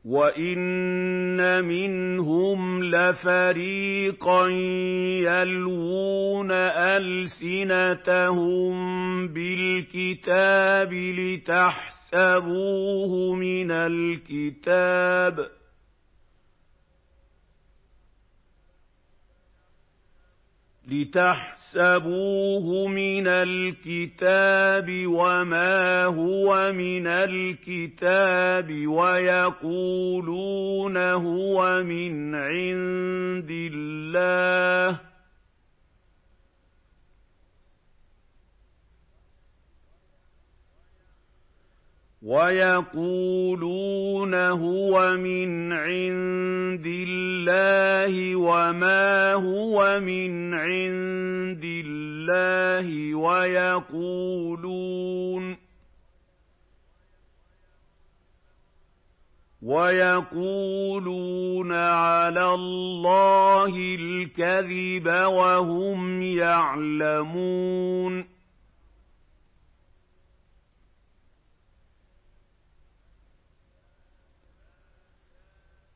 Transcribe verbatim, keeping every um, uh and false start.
وَإِنَّ مِنْهُمْ لَفَرِيقًا يَلْوُونَ أَلْسِنَتَهُم بِالْكِتَابِ لِتَحْسَبُوهُ مِنَ الْكِتَابِ لِتَحْسَبُوهُ مِنَ الْكِتَابِ وَمَا هُوَ مِنَ الْكِتَابِ وَيَقُولُونَ هُوَ مِنْ عِندِ اللَّهِ وَيَقُولُونَ هُوَ مِنْ عِندِ اللَّهِ وَمَا هُوَ مِنْ عِندِ اللَّهِ وَيَقُولُونَ وَيَقُولُونَ عَلَى اللَّهِ الْكَذِبَ وَهُمْ يَعْلَمُونَ